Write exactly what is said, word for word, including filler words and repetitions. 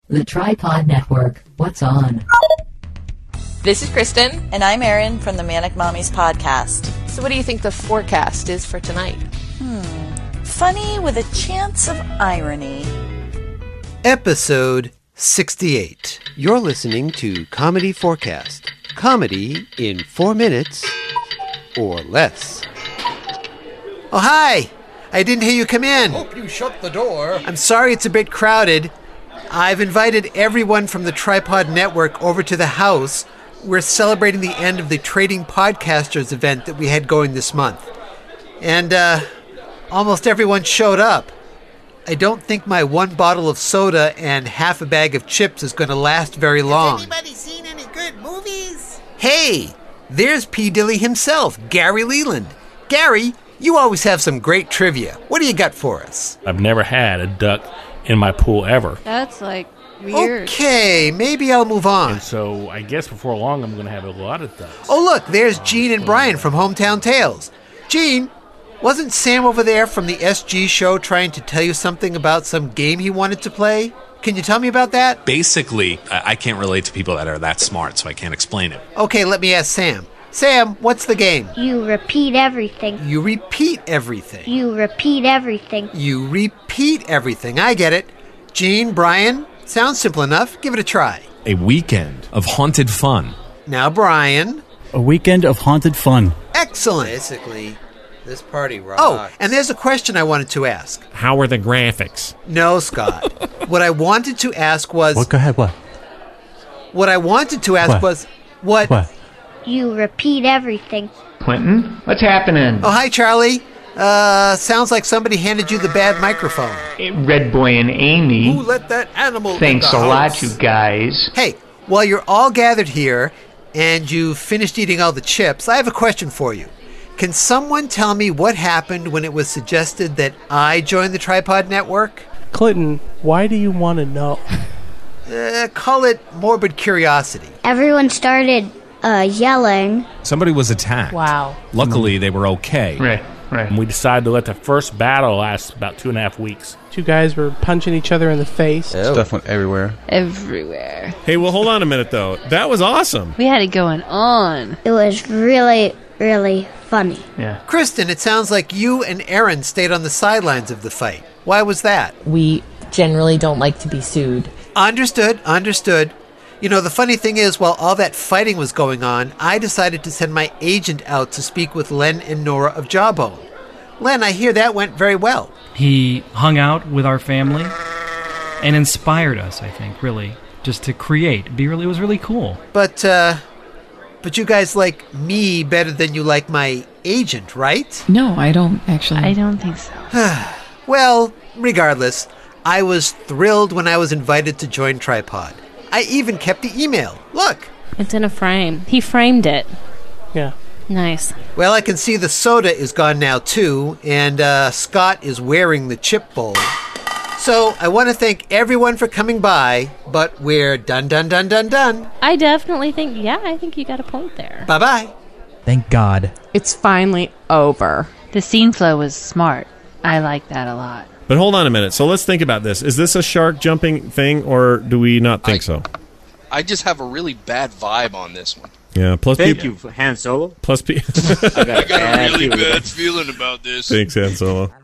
The Tripod Network. What's on? This is Kristen. And I'm Erin from the Manic Mommies podcast. So what do you think the forecast is for tonight? Hmm. Funny with a chance of irony. Episode sixty-eight. You're listening to Comedy Forecast. Comedy in four minutes or less. Oh, hi! I didn't hear you come in. Hope you shut the door. I'm sorry it's a bit crowded. I've invited everyone from the Tripod Network over to the house. We're celebrating the end of the Trading Podcasters event that we had going this month. And, uh, almost everyone showed up. I don't think my one bottle of soda and half a bag of chips is going to last very long. Has anybody seen any good movies? Hey, there's P. Dilly himself, Gary Leland. Gary, you always have some great trivia. What do you got for us? I've never had a duck in my pool ever. That's like weird. Okay, maybe I'll move on. And so I guess before long I'm going to have a lot of ducks. Oh, look, there's Gene and Brian from Hometown Tales. Gene, wasn't Sam over there from the S G show trying to tell you something about some game he wanted to play? Can you tell me about that? Basically, I I can't relate to people that are that smart, so I can't explain it. Okay, let me ask Sam. Sam, what's the game? You repeat everything. You repeat everything. You repeat everything. You repeat everything. I get it. Gene, Brian, sounds simple enough. Give it a try. A weekend of haunted fun. Now, Brian. A weekend of haunted fun. Excellent. Basically, this party rocks. Oh, and there's a question I wanted to ask. How are the graphics? No, Scott. What I wanted to ask was... What? Go ahead, what? What I wanted to ask What? was... What? What? You repeat everything. Clinton, what's happening? Oh, hi, Charlie. Uh, sounds like somebody handed you the bad microphone. Hey, Red Boy and Amy. Who let that animal Thanks in the a lot, house? you guys. Hey, while you're all gathered here and you've finished eating all the chips, I have a question for you. Can someone tell me what happened when it was suggested that I join the Tripod Network? Clinton, why do you want to know? Uh, call it morbid curiosity. Everyone started uh, yelling. Somebody was attacked. Wow. Luckily, they were okay. Right, right. And we decided to let the first battle last about two and a half weeks. Two guys were punching each other in the face. Stuff went everywhere. Everywhere. Hey, well, hold on a minute, though. That was awesome. We had it going on. It was really, really funny. Yeah. Kristen, it sounds like you and Erin stayed on the sidelines of the fight. Why was that? We generally don't like to be sued. Understood, understood. You know, the funny thing is, while all that fighting was going on, I decided to send my agent out to speak with Len and Nora of Jawbone. Len, I hear that went very well. He hung out with our family and inspired us, I think, really, just to create. Be really, it was really cool. But, uh, but you guys like me better than you like my agent, right? No, I don't actually. I don't think so. Well, regardless, I was thrilled when I was invited to join Tripod. I even kept the email. Look. It's in a frame. He framed it. Yeah. Nice. Well, I can see the soda is gone now, too, and uh, Scott is wearing the chip bowl. So I want to thank everyone for coming by, but we're done, done, done, done, done. I definitely think, yeah, I think you got a point there. Bye-bye. Thank God. It's finally over. The scene flow was smart. I like that a lot. But hold on a minute. So let's think about this. Is this a shark jumping thing, or do we not think I, so? I just have a really bad vibe on this one. Yeah. Plus, Thank people, you, Han Solo. Plus, pe- I got a really bad feeling about this. Thanks, Han Solo.